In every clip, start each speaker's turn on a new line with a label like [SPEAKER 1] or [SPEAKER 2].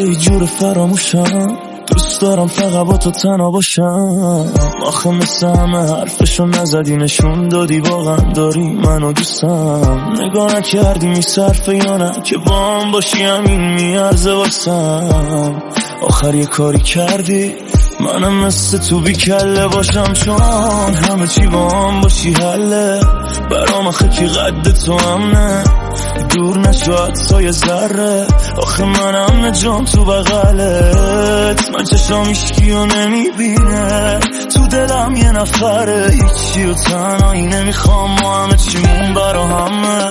[SPEAKER 1] یه جور فراموشم، دوست دارم فقط با تو تنها باشم. آخه مثل همه حرفشو نزدی، نشون دادی واقعا داری منو دوستم. نگاه نکردی میصرفه یا نه که با هم باشی همین میارزه واسم. آخر یه کاری کردی منم مثل تو بی کله باشم، چون همه چی با هم باشی حله برام. آخه کی قد تو همه دور نشد سایه ذره. آخه منم جام تو بغلت، من چشام هیچکی رو نمیبینه، تو دلم یه نفره هیچی و تنهایی نمیخوام، ما همه چیمون برا همه.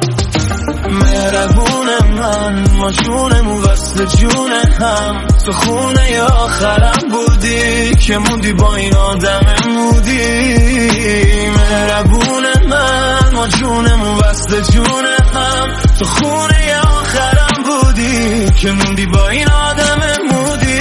[SPEAKER 1] مهربون ما جونمون وصل جون هم، تو خونه آخرم بودی که موندی با این آدم مودی. مهربون ما جونمون وصل جون هم، تو خونه آخرم بودی که موندی با این آدم مودی.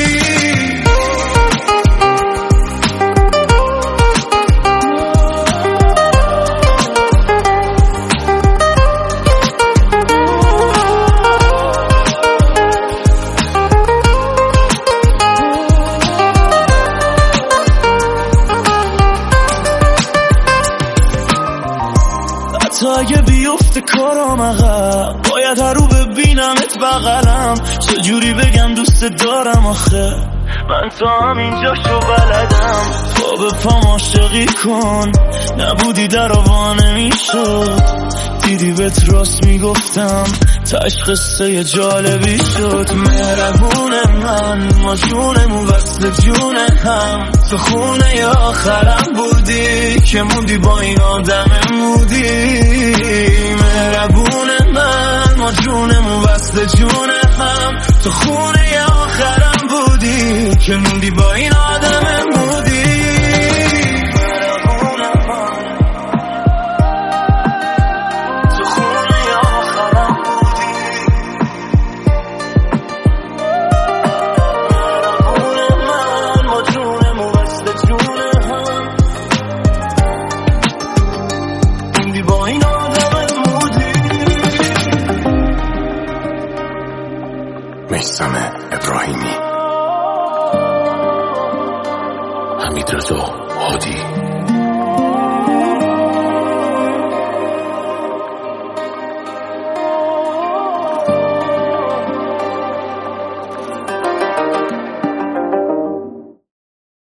[SPEAKER 1] تا اگه بیفته کارم عقب، باید هر رو ببینمت بغلم. چجوری بگم دوست دارم آخه من تا همینجاشو بلدم. پا به پام عاشقی کن، نبودی در آوا نمیشد. دیدی بهت راست میگفتم، تاش قصه جالبی شد. مهربون ما جونمون وصل جون هم، تو خونه آخرم بودی که موندی با این آدم مودی. مهربون ما جونمون وصل جون هم، تو خونه آخرم بودی که موندی با این آدم مودی.